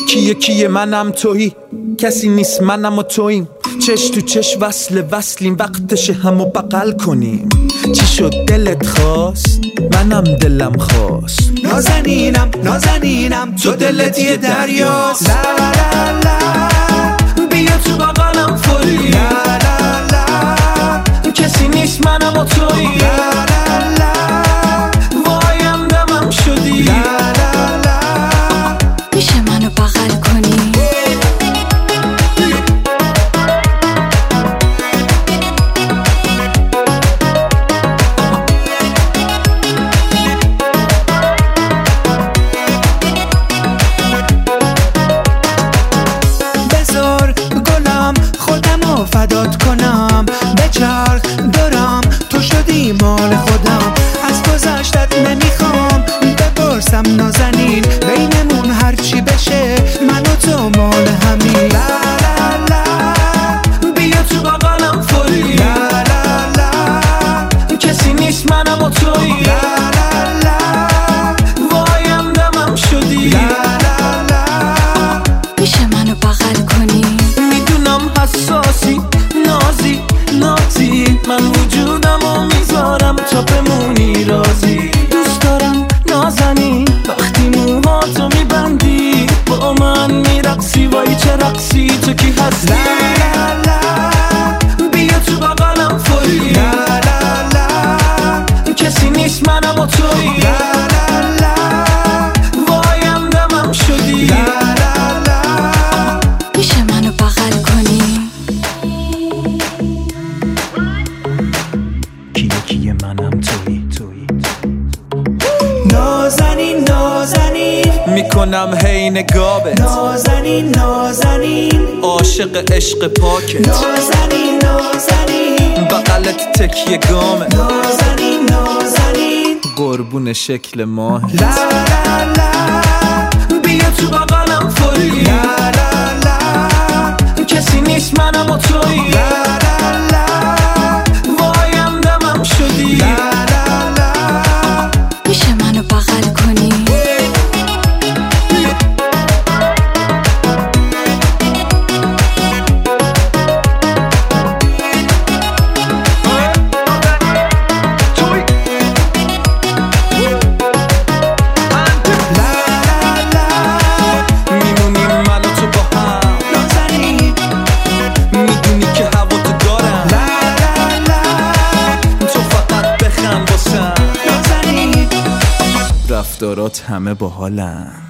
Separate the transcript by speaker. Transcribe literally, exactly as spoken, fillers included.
Speaker 1: کیه کیه منم تویی، کسی نیست منم و توییم، چش تو چش وصل وصلیم، وقتش همو بغل کنیم. چی شد دلت خواست؟ منم دلم خواست.
Speaker 2: نازنینم نازنینم تو دلت یه دریاست. لا لا لا
Speaker 1: بیا تو بغلم فوری.
Speaker 2: لا لا لا
Speaker 1: کسی نیست منم و تویی.
Speaker 2: لا لا لا
Speaker 1: وایم دمم شدی.
Speaker 2: لا لا لا
Speaker 3: میشه منو بغل کنی؟
Speaker 2: فدات کنم بچرخ دارم، تو شدی مال خودم، از گذشتت نمیخوام بپرسم نازنین، بینمون هرچی بشه من و تو مال همین. لا لا لا
Speaker 1: بیا تو بغلم فوری.
Speaker 2: لا لا لا
Speaker 1: کسی نیست منم و تویی.
Speaker 2: لا لا لا
Speaker 1: وایم دمم شدی.
Speaker 2: لا لا لا
Speaker 3: میشه منو بغل کنی؟
Speaker 1: میدونم حساسی نازی نازی، من وجودم و میذارم تا بمونی رازی. دوست دارم نازنی وقتی موهاتو میبندی، با من میرقصی، وای چه رقصی، تو کی هستی؟
Speaker 2: لا لا لا
Speaker 1: بیا تو بغلم فوری.
Speaker 2: لا لا لا
Speaker 1: کسی نیست منم و تویی.
Speaker 2: لا لا لا
Speaker 1: وایم دمم شدی.
Speaker 2: لا لا لا
Speaker 3: میشه منو بغل کنی؟
Speaker 1: کیه کیه منم تویی تویی.
Speaker 2: نازنین نازنین
Speaker 1: میکنم هی نگابت،
Speaker 2: نازنین نازنین
Speaker 1: عاشق عشق پاکت،
Speaker 2: نازنین نازنین
Speaker 1: بغلت تکیه گامت،
Speaker 2: نازنین نازنین
Speaker 1: قربون شکل ماه.
Speaker 2: لا لا لا
Speaker 1: بیا تو بغلم فوری.
Speaker 2: لا لا لا
Speaker 1: کسی نیست منم و تویی.
Speaker 2: لا لا لا
Speaker 1: وایم دمم شدی.
Speaker 2: لا لا لا
Speaker 3: میشه منو بغل کنی؟
Speaker 1: رفتارات همه باحالن.